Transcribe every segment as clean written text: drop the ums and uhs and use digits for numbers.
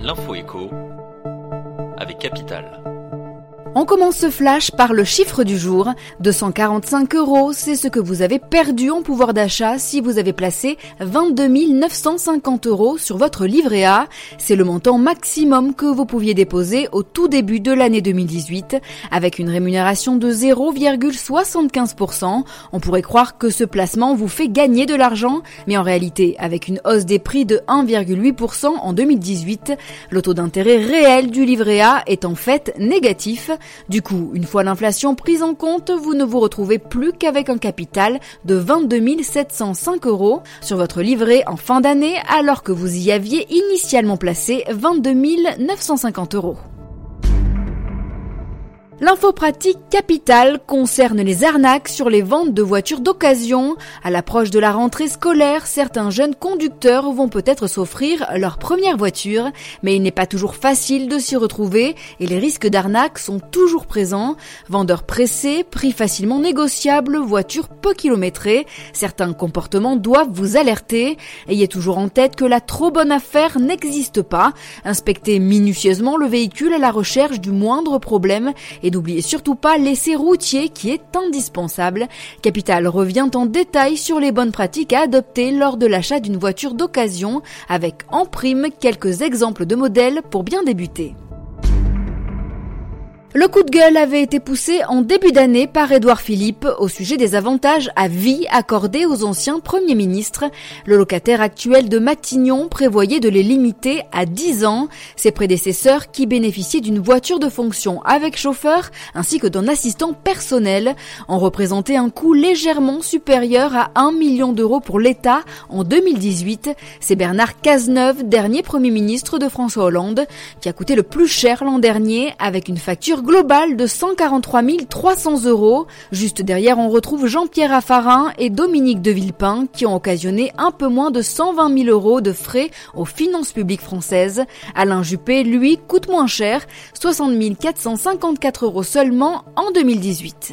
L'info écho avec Capital. On commence ce flash par le chiffre du jour. 245 €, c'est ce que vous avez perdu en pouvoir d'achat si vous avez placé 22 950 € sur votre livret A. C'est le montant maximum que vous pouviez déposer au tout début de l'année 2018. Avec une rémunération de 0,75%, on pourrait croire que ce placement vous fait gagner de l'argent, mais en réalité, avec une hausse des prix de 1,8% en 2018, le taux d'intérêt réel du livret A est en fait négatif. Du coup, une fois l'inflation prise en compte, vous ne vous retrouvez plus qu'avec un capital de 22 705 € sur votre livret en fin d'année, alors que vous y aviez initialement placé 22 950 €. L'info pratique Capital concerne les arnaques sur les ventes de voitures d'occasion. À l'approche de la rentrée scolaire, certains jeunes conducteurs vont peut-être s'offrir leur première voiture, mais il n'est pas toujours facile de s'y retrouver et les risques d'arnaque sont toujours présents. Vendeurs pressés, prix facilement négociables, voitures peu kilométrées, certains comportements doivent vous alerter. Ayez toujours en tête que la trop bonne affaire n'existe pas. Inspectez minutieusement le véhicule à la recherche du moindre problème et n'oubliez surtout pas l'essai routier qui est indispensable. Capital revient en détail sur les bonnes pratiques à adopter lors de l'achat d'une voiture d'occasion, avec en prime quelques exemples de modèles pour bien débuter. Le coup de gueule avait été poussé en début d'année par Édouard Philippe au sujet des avantages à vie accordés aux anciens premiers ministres. Le locataire actuel de Matignon prévoyait de les limiter à 10 ans. Ses prédécesseurs, qui bénéficiaient d'une voiture de fonction avec chauffeur ainsi que d'un assistant personnel, ont représenté un coût légèrement supérieur à 1 million d'euros pour l'État en 2018. C'est Bernard Cazeneuve, dernier Premier ministre de François Hollande, qui a coûté le plus cher l'an dernier avec une facture global de 143 300 €. Juste derrière, on retrouve Jean-Pierre Raffarin et Dominique de Villepin qui ont occasionné un peu moins de 120 000 € de frais aux finances publiques françaises. Alain Juppé, lui, coûte moins cher, 60 454 € seulement en 2018.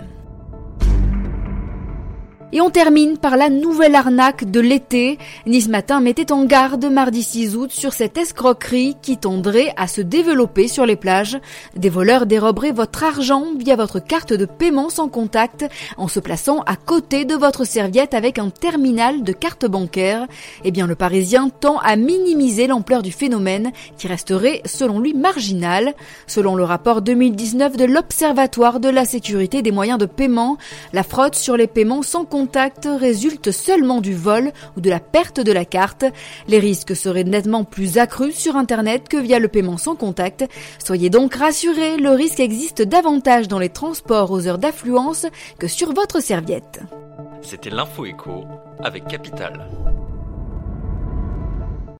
Et on termine par la nouvelle arnaque de l'été. Nice Matin mettait en garde mardi 6 août sur cette escroquerie qui tendrait à se développer sur les plages. Des voleurs déroberaient votre argent via votre carte de paiement sans contact en se plaçant à côté de votre serviette avec un terminal de carte bancaire. Eh bien, le Parisien tend à minimiser l'ampleur du phénomène qui resterait, selon lui, marginal. Selon le rapport 2019 de l'Observatoire de la sécurité des moyens de paiement, la fraude sur les paiements sans contact résulte seulement du vol ou de la perte de la carte. Les risques seraient nettement plus accrus sur Internet que via le paiement sans contact. Soyez donc rassurés, le risque existe davantage dans les transports aux heures d'affluence que sur votre serviette. C'était l'info écho avec Capital.